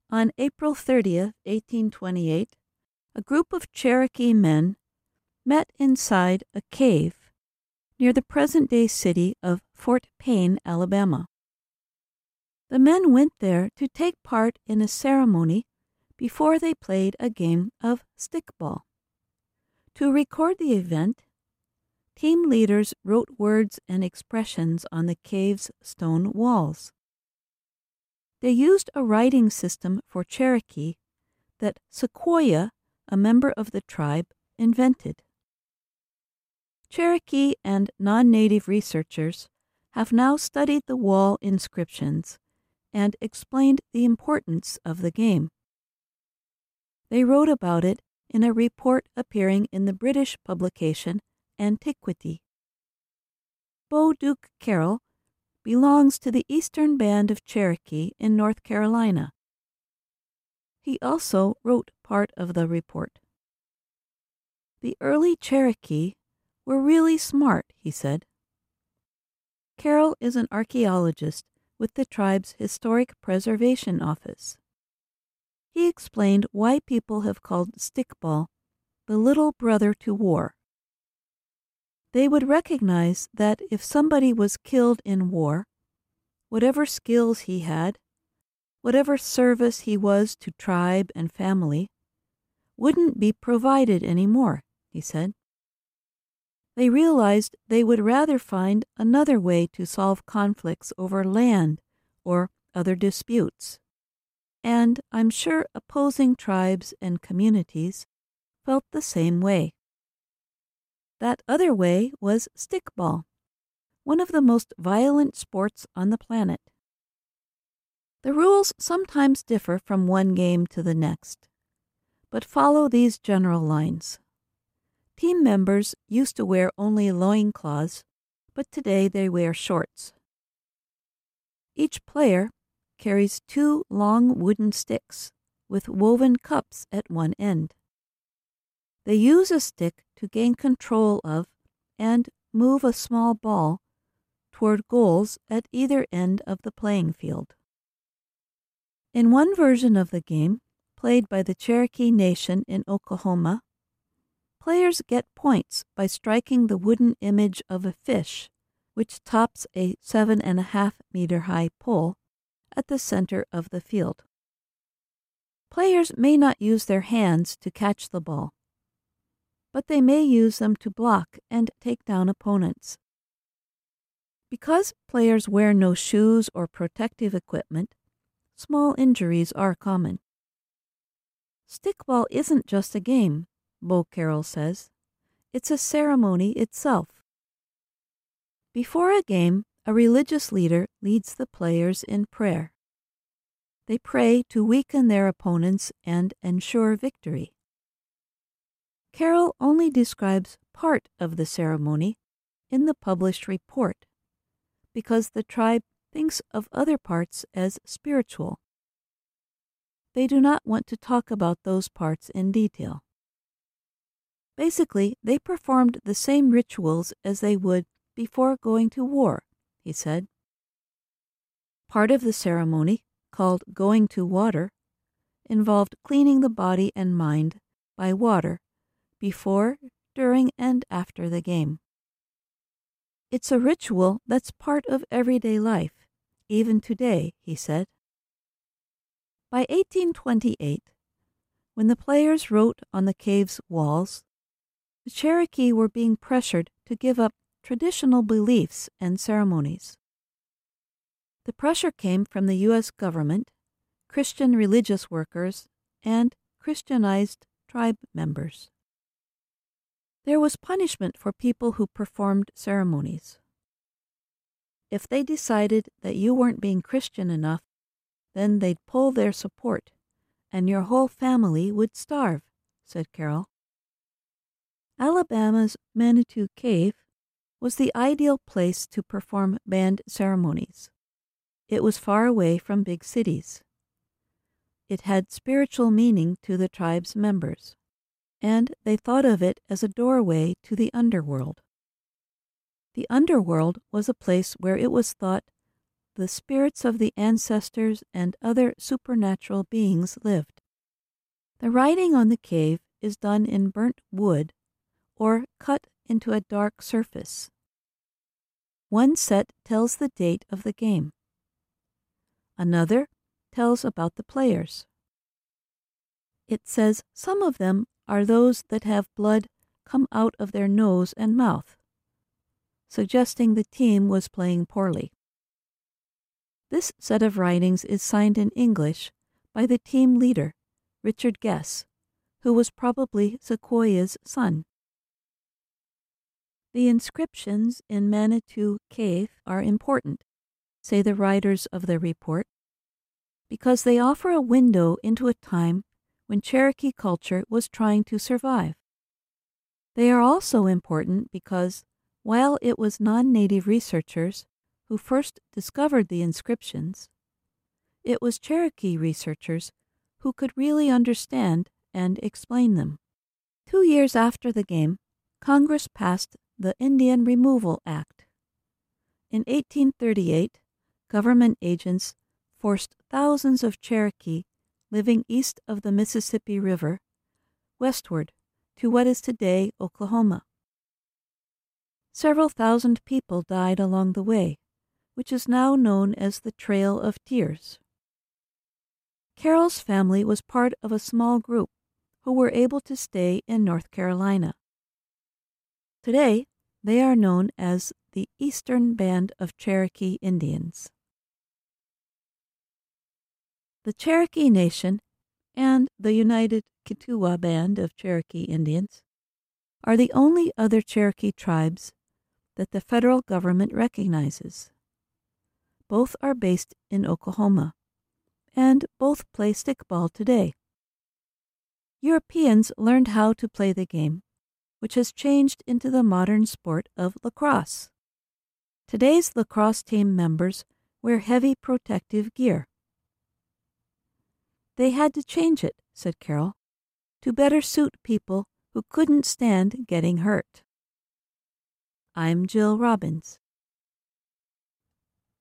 On April 30th, 1828, a group of Cherokee men met inside a cave near the present-day city of Fort Payne, Alabama. The men went there to take part in a ceremony before they played a game of stickball. To record the event, team leaders wrote words and expressions on the cave's stone walls. They used a writing system for Cherokee that Sequoyah, a member of the tribe, invented. Cherokee and non-native researchers have now studied the wall inscriptions and explained the importance of the game. They wrote about it in a report appearing in the British publication Antiquity. Beau Duke Carroll belongs to the Eastern Band of Cherokee in North Carolina. He also wrote part of the report. The early Cherokee were really smart, he said. Carroll is an archaeologist with the tribe's Historic Preservation Office. He explained why people have called stickball the little brother to war. They would recognize that if somebody was killed in war, whatever skills he had, whatever service he was to tribe and family, wouldn't be provided anymore, he said. They realized they would rather find another way to solve conflicts over land or other disputes. And I'm sure opposing tribes and communities felt the same way. That other way was stickball, one of the most violent sports on the planet. The rules sometimes differ from one game to the next, but follow these general lines. Team members used to wear only loincloths, but today they wear shorts. Each player carries 2 long wooden sticks with woven cups at one end. They use a stick to gain control of and move a small ball toward goals at either end of the playing field. In one version of the game, played by the Cherokee Nation in Oklahoma, players get points by striking the wooden image of a fish, which tops a 7.5-meter high pole at the center of the field. Players may not use their hands to catch the ball, but they may use them to block and take down opponents. Because players wear no shoes or protective equipment, small injuries are common. Stickball isn't just a game, Beau Carroll says. It's a ceremony itself. Before a game, a religious leader leads the players in prayer. They pray to weaken their opponents and ensure victory. Carroll only describes part of the ceremony in the published report, because the tribe thinks of other parts as spiritual. They do not want to talk about those parts in detail. Basically, they performed the same rituals as they would before going to war, he said. Part of the ceremony, called going to water, involved cleaning the body and mind by water before, during, and after the game. It's a ritual that's part of everyday life, even today, he said. By 1828, when the players wrote on the cave's walls, the Cherokee were being pressured to give up traditional beliefs and ceremonies. The pressure came from the U.S. government, Christian religious workers, and Christianized tribe members. There was punishment for people who performed ceremonies. If they decided that you weren't being Christian enough, then they'd pull their support, and your whole family would starve, said Carroll. Alabama's Manitou Cave was the ideal place to perform band ceremonies. It was far away from big cities. It had spiritual meaning to the tribe's members, and they thought of it as a doorway to the underworld. The underworld was a place where it was thought the spirits of the ancestors and other supernatural beings lived. The writing on the cave is done in burnt wood or cut into a dark surface. One set tells the date of the game. Another tells about the players. It says some of them are those that have blood come out of their nose and mouth, suggesting the team was playing poorly. This set of writings is signed in English by the team leader, Richard Guess, who was probably Sequoiah's son. The inscriptions in Manitou Cave are important, say the writers of the report, because they offer a window into a time when Cherokee culture was trying to survive. They are also important because, while it was non-native researchers who first discovered the inscriptions, it was Cherokee researchers who could really understand and explain them. 2 years after the game, Congress passed the Indian Removal Act. In 1838, government agents forced thousands of Cherokee living east of the Mississippi River westward to what is today Oklahoma. Several thousand people died along the way, which is now known as the Trail of Tears. Carroll's family was part of a small group who were able to stay in North Carolina. Today, they are known as the Eastern Band of Cherokee Indians. The Cherokee Nation and the United Kituwa Band of Cherokee Indians are the only other Cherokee tribes that the federal government recognizes. Both are based in Oklahoma, and both play stickball today. Europeans learned how to play the game, which has changed into the modern sport of lacrosse. Today's lacrosse team members wear heavy protective gear. They had to change it, said Carroll, to better suit people who couldn't stand getting hurt. I'm Jill Robbins.